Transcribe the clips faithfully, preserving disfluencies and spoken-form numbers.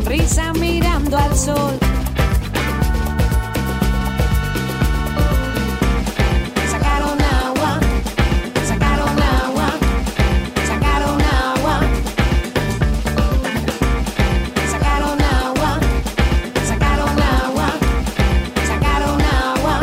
sonrisa mirando al sol. Sacaron agua, sacaron agua, sacaron agua, sacaron agua, sacaron agua, sacaron agua.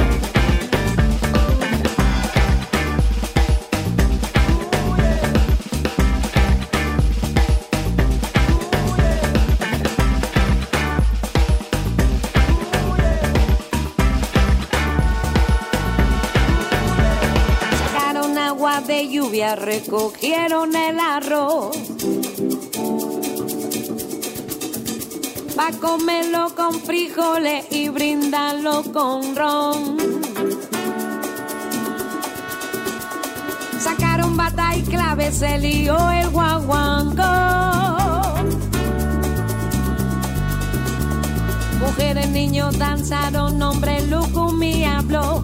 Sacaron agua de lluvia, recogieron el arroz. Pa' comerlo con frijoles y brindarlo con ron. Sacaron bata y clave, se lió el guaguanco. Mujeres, niños danzaron, hombre, lucumí habló.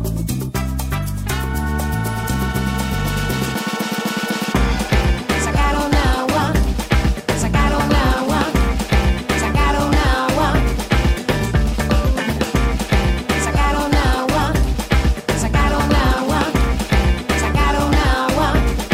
Sacaron agua, sacaron agua, sacaron agua, sacaron agua, sacaron agua, sacaron agua.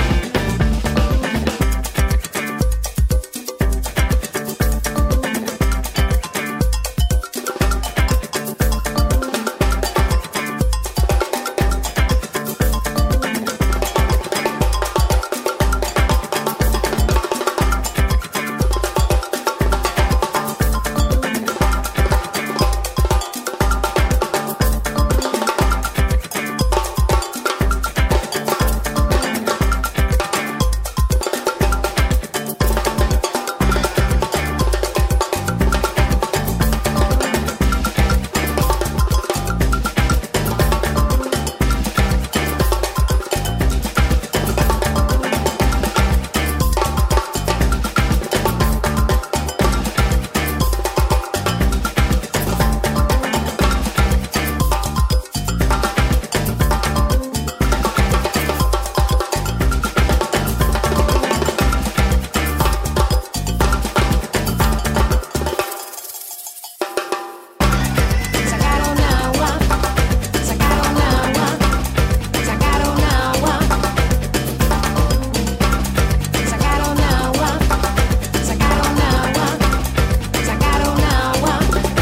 Sacaron agua, sacaron agua, sacaron agua, sacaron agua, sacaron agua, sacaron agua.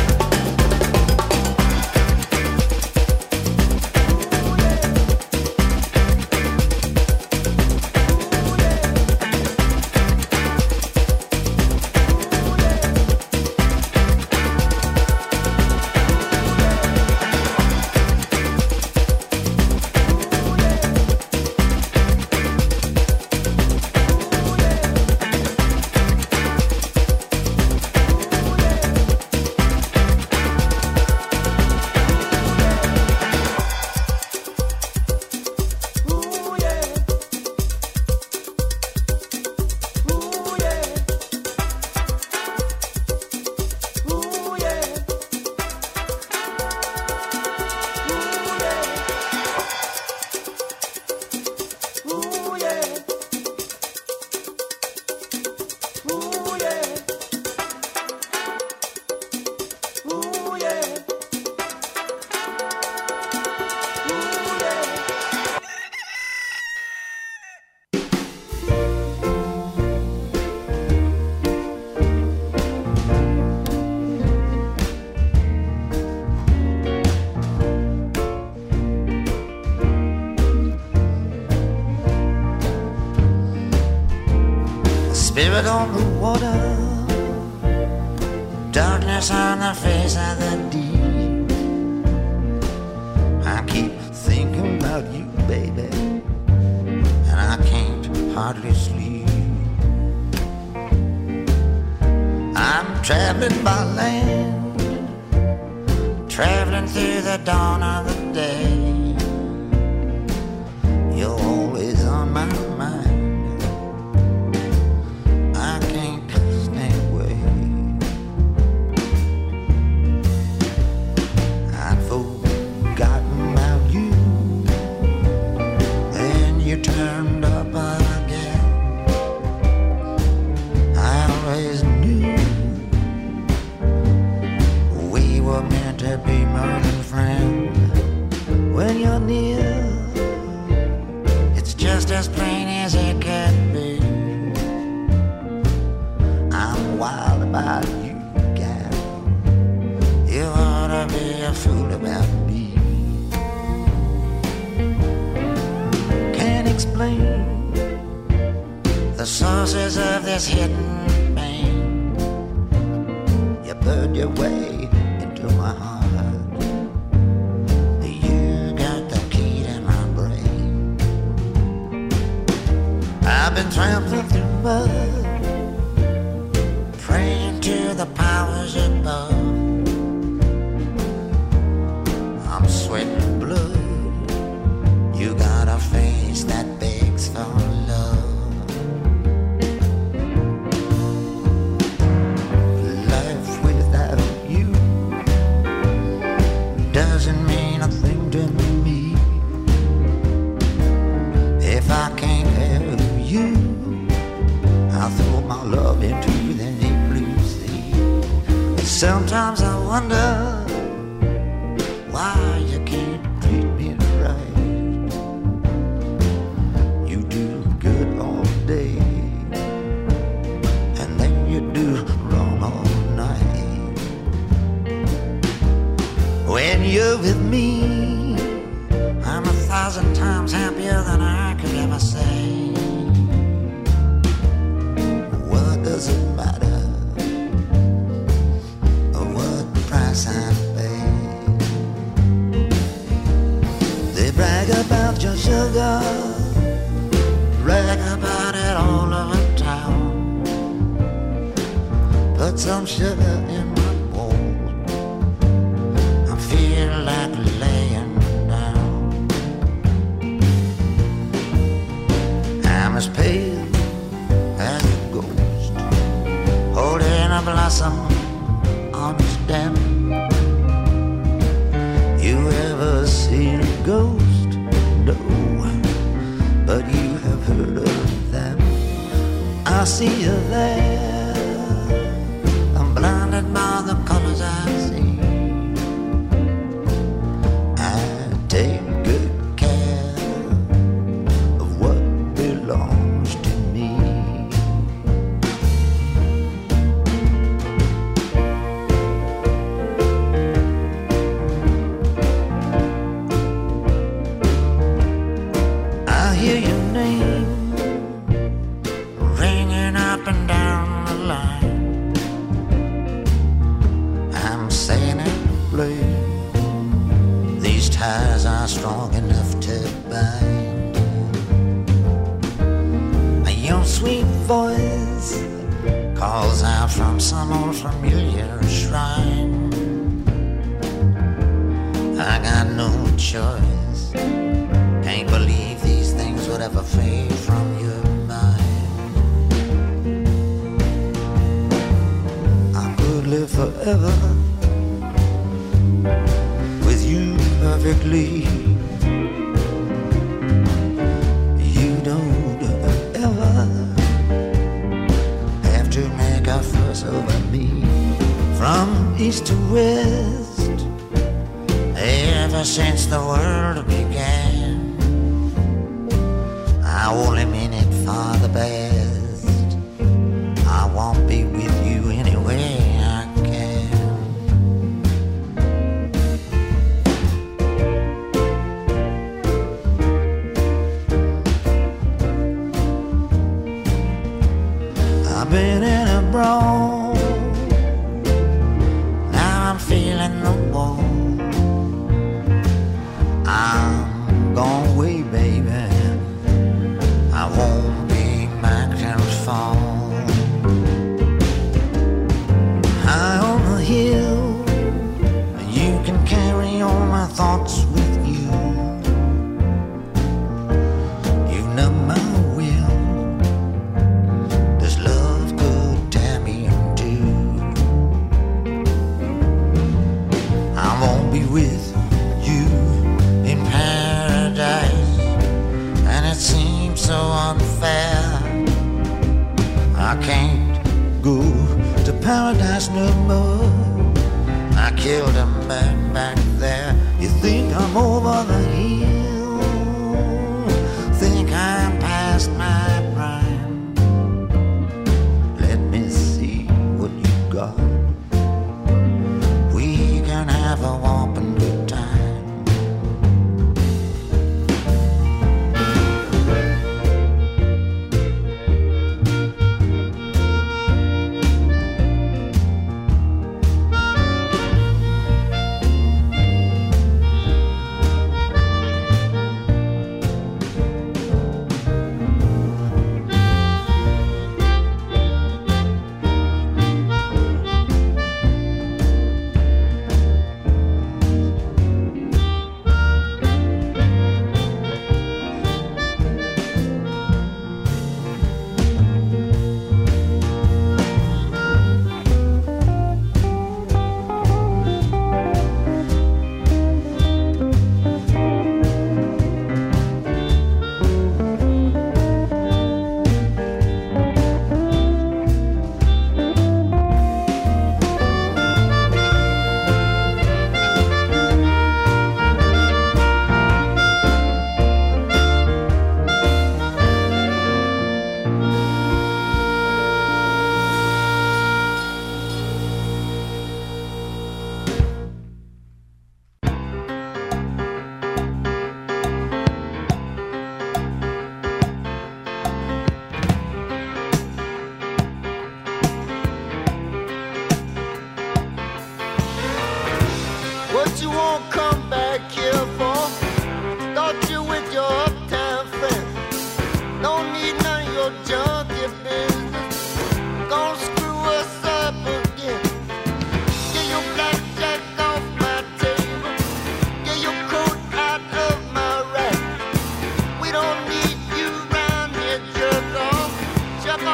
Spirit on the water, darkness on the face of the deep. I keep thinking about you, baby, and I can't hardly sleep. I'm traveling by land, traveling through the dawn of the day. You're always on my mind. I can't stay away. I've forgotten about you, and you turned up again. I always knew fool about me. Can't explain the sources of this hidden pain. You burned your way into my heart. You got the key to my brain. I've been trampling through mud, praying to the powers above. I'm sweating blood. You got a face that begs for love. Life without you doesn't mean a thing to me. If I can't have you, I'll throw my love into the deep blue sea. But sometimes I wonder why you can't treat me right. You do good all day, and then you do wrong all night. When you're with me, I'm a thousand times happier than I could ever say. What does it matter what price I pay? They brag about your sugar, brag about it all over town. Put some sugar in my bowl, I feel like laying down. I'm as pale as a ghost, holding a blossom on a stem. You ever seen a ghost? No, but you have heard of them. I see you there, I'm blinded by the colors I see. I take good care of what belongs to me. I hear your name ringing up and down the line. I'm saying it plain, these ties are strong enough to bind. Your sweet voice calls out from some old familiar shrine. I got no choice, can't believe these things would ever fade from your mind. I could live forever with you perfectly. You don't ever have to make a fuss over me. From east to west, ever since the world began, I only mean it for the best. I won't be with you any way I can. I've been in a brawl, now I'm feeling the wall. I'm gone away, baby, I won't be back till fall. High on the hill, you can carry all my thoughts with you. You know my will, this love could tear me in two. I won't be with you in paradise, and it seems so unfair. I can't go to paradise no more. I killed a man back there. You think I'm over the hill, think I'm past my prime. Let me see what you got. We can have a walk and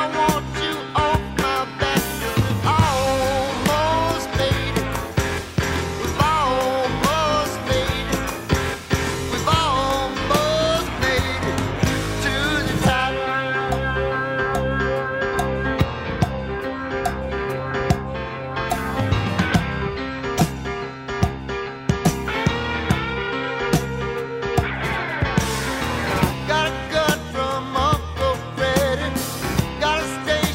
Got a gun from Uncle Freddy. Gotta stay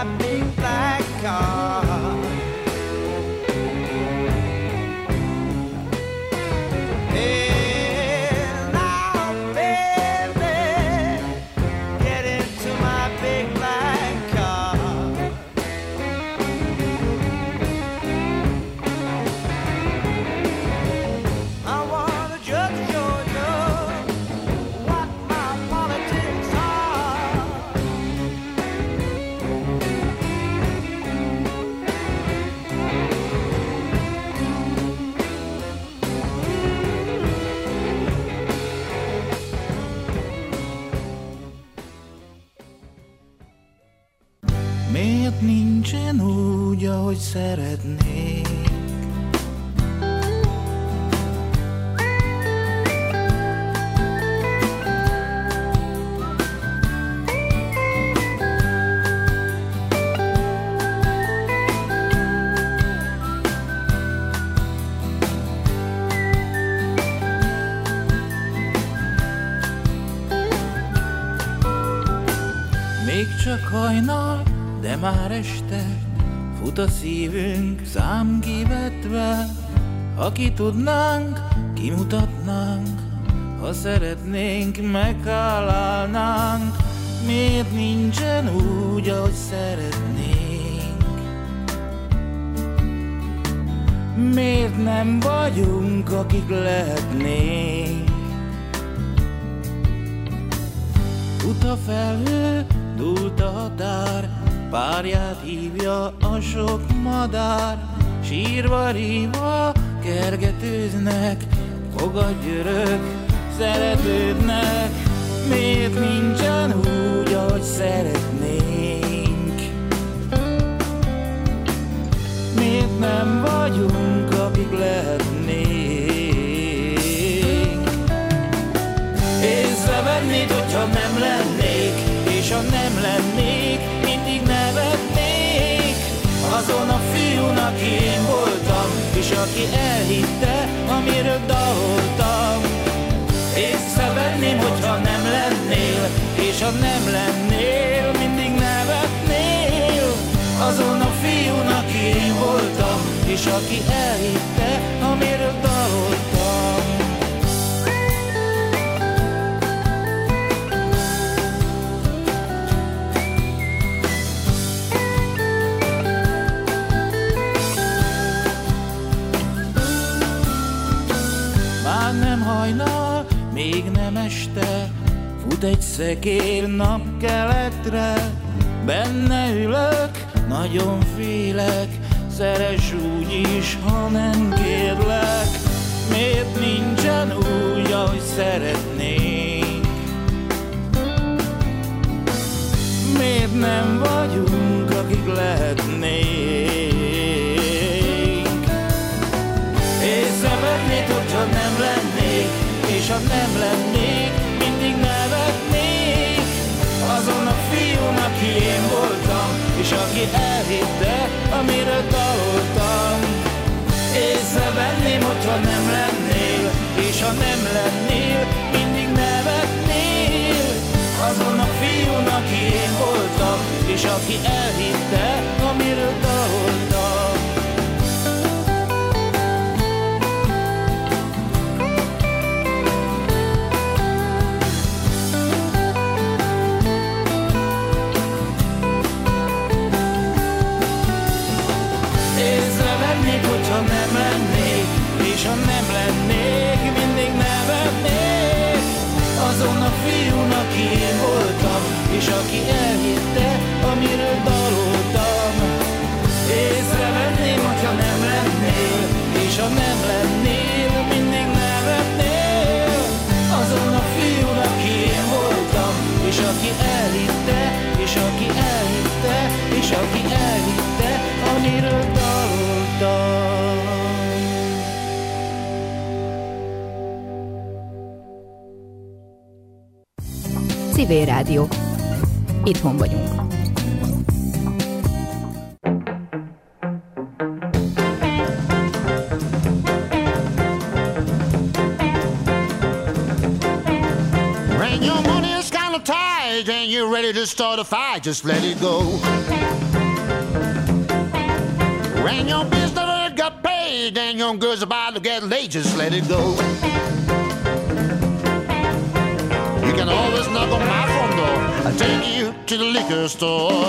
big black car. Miért nincsen úgy, ahogy szeretnék? Még csak hajnal, de már este fut a szívünk számkivetve. Ha ki tudnánk, kimutatnánk, ha szeretnénk, meghálálnánk. Miért nincsen úgy, ahogy szeretnénk? Miért nem vagyunk, akik lehetnénk? Fut a felhő, dúlt a határ, párját hívja a sok madár. Sírva, rívva, kergetőznek, fogadj örök, szeretődnek. Miért nincsen úgy, ahogy szeretnénk? Miért nem vagyunk, akik lehetnénk? Észrevennéd, hogyha nem lennék, és ha nem lennék, mindig nevetnék azon a fiún, aki én voltam, és aki elhitte, amiről daloltam. Észrevenném, hogyha nem lennél, és ha nem lennél, mindig nevetnél azon a fiún, aki én voltam, és aki elhitte, amiről daloltam. Nem hajnal, még nem este, fut egy szekér napkeletre. Benne ülök, nagyon félek, szeress úgy is, ha nem kérlek. Miért nincsen úgy, ahogy szeretnénk? Miért nem vagyunk, akik lehetnénk? Észrevennéd, hogyha nem lennék, és ha nem lennék, mindig nevetnék azon a fiún, aki én voltam, és aki elhitte, amiről daloltam. Észrevenném, hogyha nem lennél, és ha nem lennél, mindig nevetnél azon a fiún, aki én voltam, és aki elhitte, amiről daloltam. Ha nem lennék, és ha nem lennék, mindig nevetnék azon a fiún, aki én voltam, és aki elhitte, amiről daloltam. Észrevenném, hogyha nem lennél, és ha nem lennél, mindig nevetnél azon a fiún, aki én voltam, és aki elhitte, és aki elhitte, és aki elhitte, amiről daloltam. Civil Rádió. Itthon vagyunk. When your money is kind of tight and you're ready to start a fight, just let it go. And your bills never got paid, and your girl's about to get late, just let it go. You can always knock on my front door, I'll take you to the liquor store.